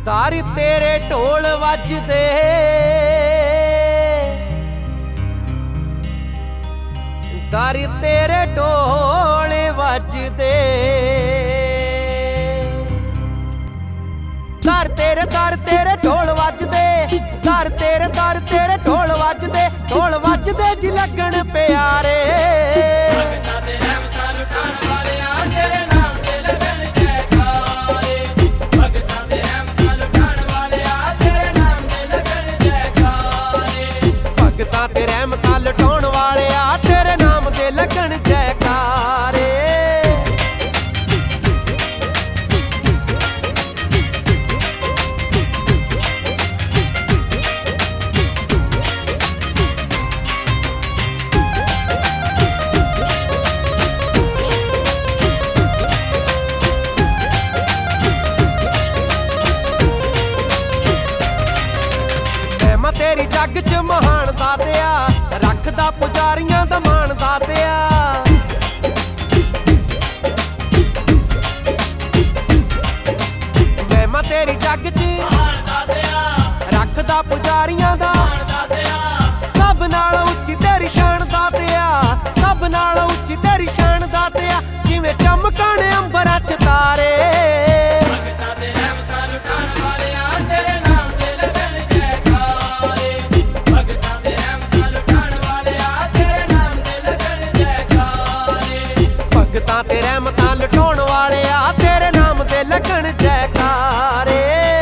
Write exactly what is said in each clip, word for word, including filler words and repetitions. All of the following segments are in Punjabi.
ਤਾਰ ਤੇਰੇ ਢੋਲ ਵੱਜਦੇ, ਤਾਰ ਤੇਰੇ ਢੋਲ ਵੱਜਦੇ, ਤਾਰ ਤੇਰੇ ਤਾਰ ਤੇਰੇ ਢੋਲ ਵੱਜਦੇ, ਤਾਰ ਤੇਰੇ ਤਾਰ ਤੇਰੇ ਢੋਲ ਵੱਜਦੇ, ਢੋਲ ਵੱਜਦੇ ਜੀ ਲੱਗਣ ਪਿਆਰੇ। ਭਗਤਾਂ ਤੇ ਰਹਿਮਤਾਂ ਲੁਟਾਉਣ ਵਾਲਿਆ ਤੇਰੇ ਨਾਮ ਦੇ ਲੱਗਣ ਜੈਕਾਰੇ। ਤੇਰੀ ਜੱਗ ਚ ਮਹਾਨ ਦਾਤਿਆ, ਰੱਖਦਾ ਪੁਜਾਰੀਆਂ ਦਾ ਮਾਣ ਦਾਤਿਆ। ਮਹਿਮਾ ਤੇਰੀ ਜੱਗ ਚ ਮਹਾਨ ਦਾਤਿਆ, ਰੱਖਦਾ ਪੁਜਾਰੀਆਂ ਦਾ ਮਾਣ ਦਾਤਿਆ। ਸਭ ਨਾਲ ਉੱਚੀ ਤੇਰੀ ਸ਼ਾਨ ਦਾਤਿਆ, ਸਭ ਨਾਲ ਉੱਚੀ ਤੇਰੀ ਸ਼ਾਨ ਦਾਤਿਆ। ਜਿਵੇਂ ਚਮਕਣ ਅੰਬਰਾਂ ਚ ਤਾਰੇ, ਭਗਤਾਂ ਤੇ ਰਹਿਮਤਾਂ ਲੁਟਾਉਣ ਵਾਲਿਆ ਤੇਰੇ ਨਾਮ ਦੇ ਲੱਗਣ ਜੈਕਾਰੇ।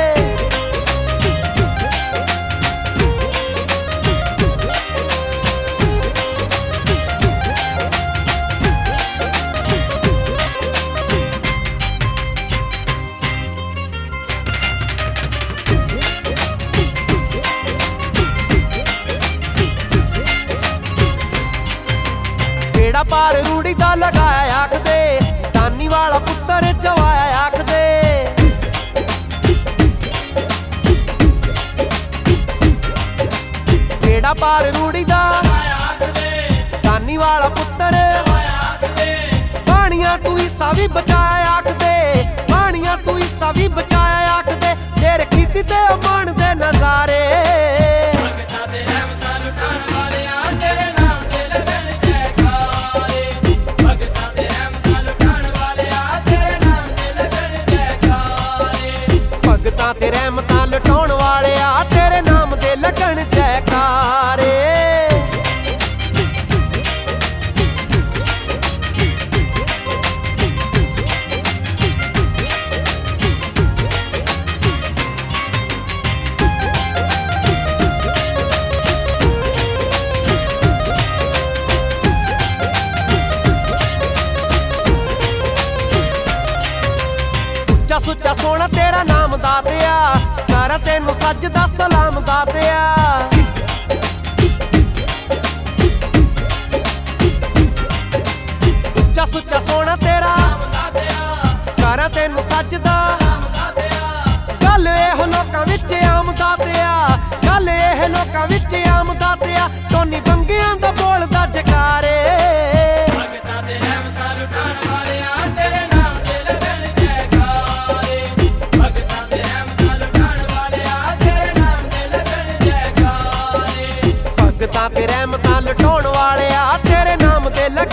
ਬੇੜਾ ਪਾਰ ਰੂੜੀ ਦਾ ਲਗਾਇਆ ਆਖਦੇ, ਦਾਨੀ ਵਾਲਾ ਪੁੱਤਰ ਚਵਾਇਆ ਆਖਦੇ। ਬੇੜਾ ਪਾਰ ਰੂੜੀ ਦਾ ਲਗਾਇਆ ਆਖਦੇ, ਦਾਨੀ ਵਾਲਾ ਪੁੱਤਰ ਚਵਾਇਆ ਆਖਦੇ। ਬਾਣੀਆਂ ਤੂੰ ਹਿੱਸਾ ਵੀ ਬਚਾਇਆ ਆਖਦੇ, ਬਾਣੀਆਂ ਤੂੰ ਹਿੱਸਾ ਵੀ ਬਚਾਇਆ ਆਖਦੇ। ਤੇਰੇ ਕੀਤੀ ਤੇ ਮਾਣ ਦੇ ਨਜ਼ਾਰੇ। ਭਗਤਾਂ ਤੇ ਰਹਿਮਤਾਂ ਲੁਟਾਉਣ ਵਾਲਿਆ ਤੇਰੇ ਨਾਮ ਦੇ ਲੱਗਣ ਜੈਕਾਰੇ। ਸੁੱਚਾ ਸੁੱਚਾ ਸੋਹਣਾ ਤੇਰਾ ਨਾਮ ਦਾਤਿਆ, ਕਰ ਤੈਨੂੰ ਸੱਜਦਾ ਸਲਾਮ ਦਾਤਿਆ। ਸੁੱਚਾ ਸੁੱਚਾ ਸੋਹਣਾ ਤੇਰਾ ਨਾਮ ਦਾਤਿਆ, ਕਰ ਤੈਨੂੰ ਸੱਜਦਾ ਸਲਾਮ ਦਾਤਿਆ। ਗੱਲ ਇਹ ਲੋਕਾਂ ਵਿੱਚ ਆਮ ਦਾਤਿਆ, ਗੱਲ ਇਹ ਲੋਕਾਂ ਵਿੱਚ ਆਮ ਦਾਤਿਆ। ਟੋਨੀ ਬੰਗਿਆਂ ਦਾ ਬੋਲਦਾ ਜਕਾਰੇ। ਭਗਤਾਂ ਤੇ ਰਹਿਮਤਾਂ ਲੁਟਾਉਣ ਵਾਲਿਆ ਤੇਰੇ ਨਾਮ ਦੇ ਲੱਗਣ ਜੈਕਾਰੇ। ਭਗਤਾਂ ਤੇ ਰਹਿਮਤਾਂ ਲੁਟਾਉਣ ਵਾਲਿਆ ਤੇਰੇ ਨਾਮ ਦੇ ਲੱਗਣ ਜੈਕਾਰੇ। ਭਗਤਾਂ ਤੇ ਰਹਿਮਤਾਂ ਲੁਟਾਉਣ ਵਾਲਿਆ ਤੇਰੇ ਨਾਮ ਦੇ